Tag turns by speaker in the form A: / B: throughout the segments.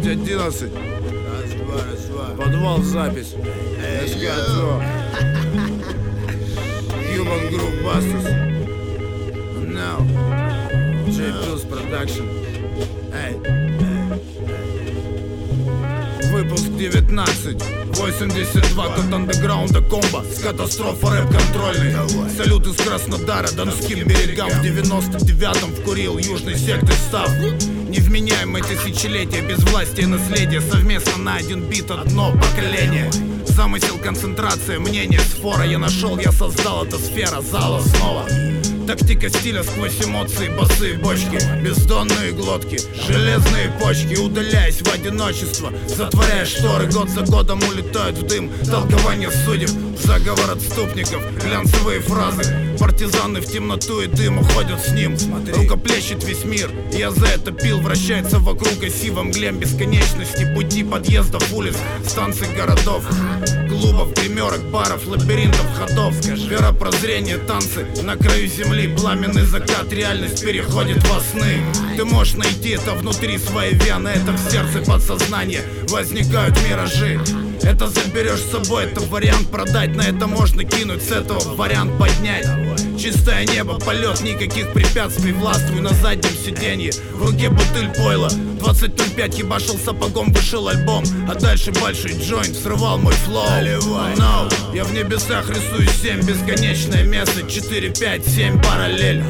A: 10-11. Подвал, запись. Эскато. Human Group Busters. Now. J Pills Production. Эй. Выпуск 19. 82, код андеграунда комбо. С катастрофа рэп контрольный. Салют из Краснодара, донским берегам. В 99-м вкурил южный сектор став. Невменяемое тысячелетие, безвластие наследие. Совместно на один бит одно поколение. Замысел, концентрация, мнение, сфора. Я нашел, я создал, это сфера зала снова. Тактика стиля сквозь эмоции, басы, бочки. Бездонные глотки, железные почки. Удаляясь в одиночество, затворяя шторы. Год за годом улетают в дым толкования судеб. Заговор отступников, глянцевые фразы. Партизаны в темноту и дым уходят с ним. Рукоплещет весь мир, я за это пил. Вращается вокруг оси во мгле бесконечности. Пути подъездов, улиц, станций городов, клубов, гримерок, баров, лабиринтов, ходов. Вера, прозрение, танцы на краю земли. Пламенный закат, реальность переходит во сны. Ты можешь найти это внутри своей вены. Это в сердце подсознания возникают миражи. Это заберешь с собой, это вариант продать. На это можно кинуть, с этого вариант поднять. Чистое небо, полет, никаких препятствий. Властвую на заднем сиденье, в руке бутыль пойла. 20.05 ебашил сапогом, вышел альбом. А дальше большой джойнт взрывал мой флоу. No, я в небесах рисую 7, бесконечное место. 4, 5, 7 параллель.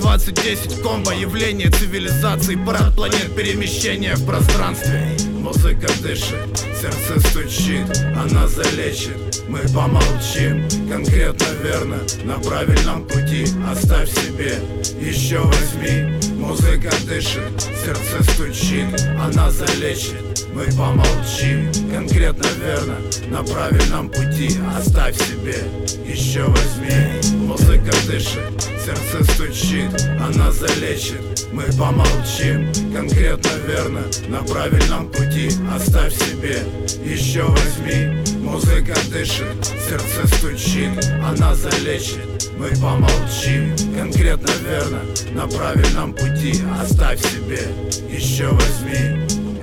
A: 20-10 комбо, явление цивилизации. Парад планет, перемещение в пространстве. Музыка дышит, сердце стучит, она залечит. Мы помолчим, конкретно верно, на правильном пути. Оставь себе, еще возьми. Музыка дышит, сердце стучит, она залечит. Мы помолчим, конкретно верно, на правильном пути. Оставь себе, еще возьми. Музыка дышит, сердце стучит, она залечит. Мы помолчим, конкретно верно, на правильном пути. Оставь себе, еще возьми. Музыка дышит, сердце стучит, она залечит. Мы помолчим, конкретно верно, на правильном пути. Оставь себе, еще возьми.